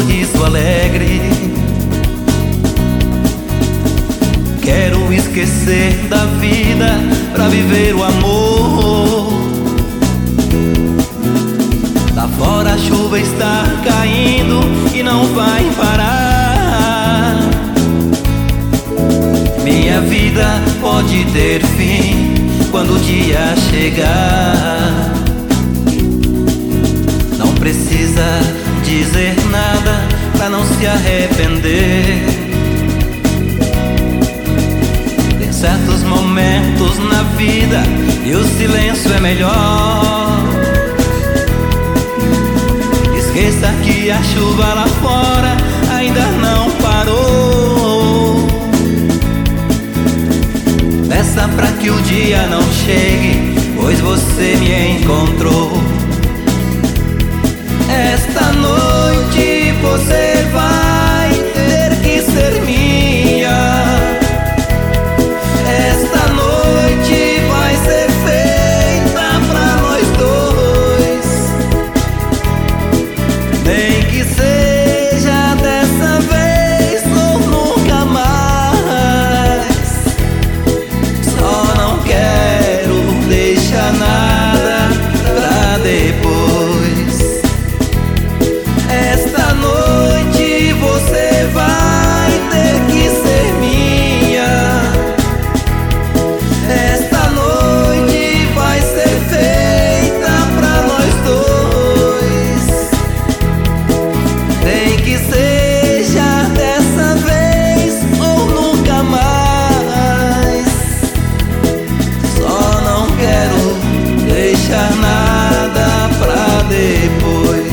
sorriso alegre. Quero esquecer da vida pra viver o amor. Lá fora a chuva está caindo e não vai parar. Minha vida pode ter fim quando o dia chegar. Não precisa dizer nada pra não se arrepender. Tem certos momentos na vida e o silêncio é melhor. Esqueça que a chuva lá fora ainda não parou. Peça pra que o dia não chegue, pois você me encontrou. Esta noite você vai ter que ser minha. Esta noite vai ser feita pra nós dois. Nem que seja dessa vez ou nunca mais. Só não quero deixar nada pra depois. Esta noite você vai ter que ser minha. Esta noite vai ser feita pra nós dois. Nem que seja dessa vez ou nunca mais. Só não quero deixar nada pra depois.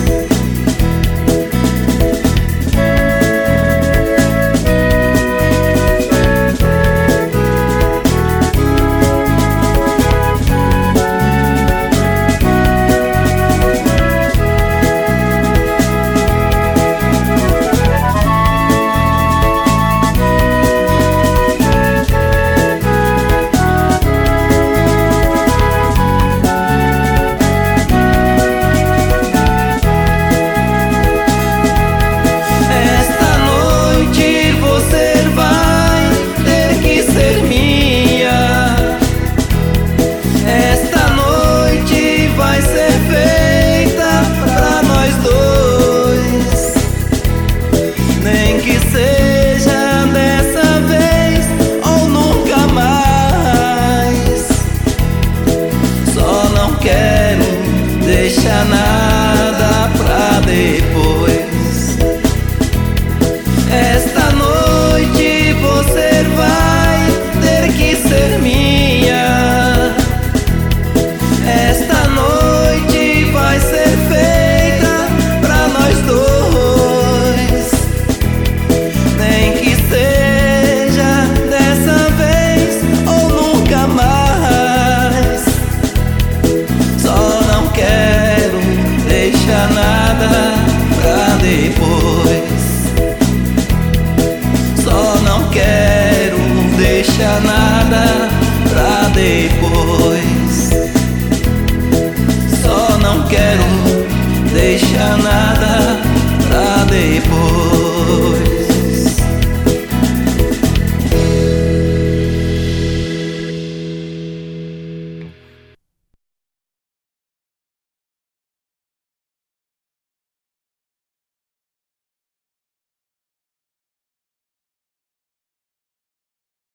Deixa nada pra depois. Esta noite você vai ter que ser minha. Esta noite vai ser feita pra nós dois. Nem que seja dessa vez ou nunca mais. Só não quero deixar nada pra depois. Só não quero deixar nada pra depois. Só não quero deixar nada pra depois.